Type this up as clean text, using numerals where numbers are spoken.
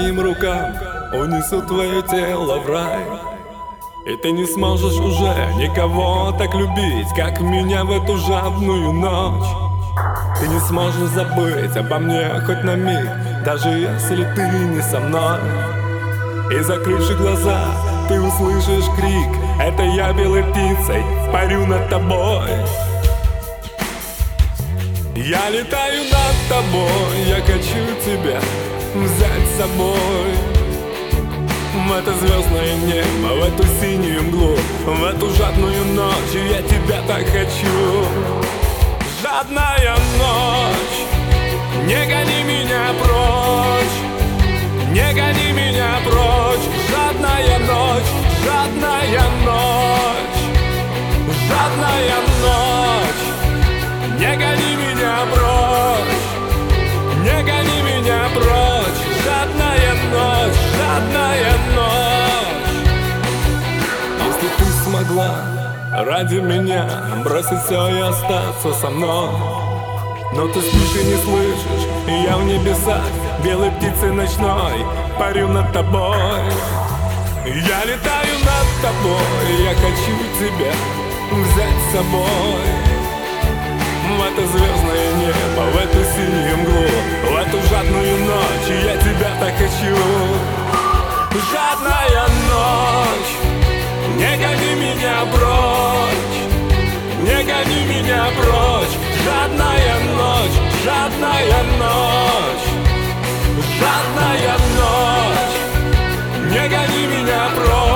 своим рукам унесу твое тело в рай. И ты не сможешь уже никого так любить, как меня в эту жадную ночь. Ты не сможешь забыть обо мне хоть на миг, даже если ты не со мной. И закрывши глаза, ты услышишь крик: это я белой птицей парю над тобой. Я летаю над тобой, я хочу тебя взять с собой в это звездное небо, в эту синюю мглу, в эту жадную ночь. Я тебя так хочу. Жадная ночь, не гони меня прочь, не гони меня прочь. Жадная ночь, жадная ночь, жадная ночь, не гони меня прочь, не гони меня прочь. Жадная ночь, жадная ночь. Если ты смогла ради меня бросить все и остаться со мной, но ты спишь и не слышишь, и я в небесах белой птицей ночной парю над тобой. Я летаю над тобой, я хочу тебя взять с собой в это звездное небо, в эту синюю мглу, в эту жадную ночь. Я тебя так хочу. Жадная ночь, не гони меня прочь, не гони меня прочь. Жадная ночь, жадная ночь, жадная ночь, не гони меня прочь.